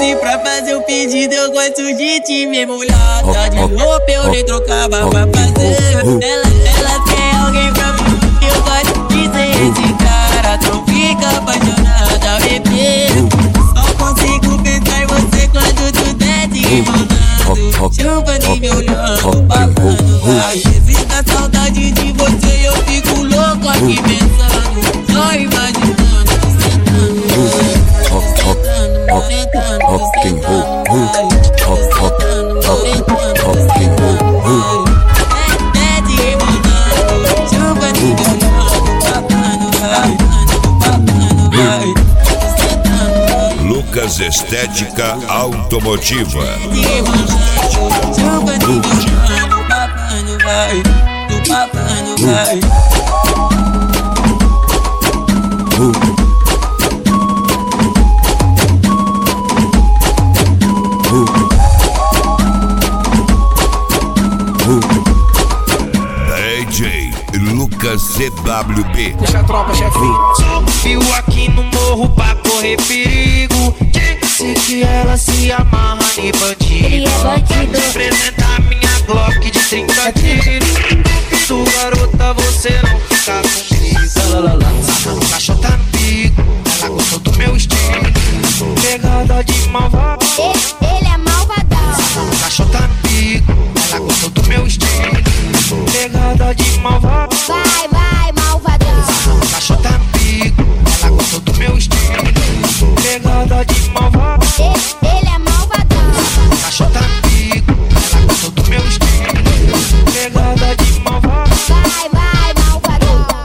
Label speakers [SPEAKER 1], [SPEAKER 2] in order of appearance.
[SPEAKER 1] alguém pra fazer o pedido, eu gosto de te ver molhada. Tá de roupa eu nem trocava pra fazer. Ela tem alguém pra mim, eu gosto de ser esse cara. Tu fica apaixonada, bebê. Só consigo pensar em você quando tu desce rebolando. Chupa de me olhando, babando. Vai, resista a saudade de você, eu fico louco aqui pensando. Só imaginando.
[SPEAKER 2] Lucas Estética Automotiva. DJ Lucas CWB.
[SPEAKER 3] Deixa a tropa, chefinho. Viu aqui no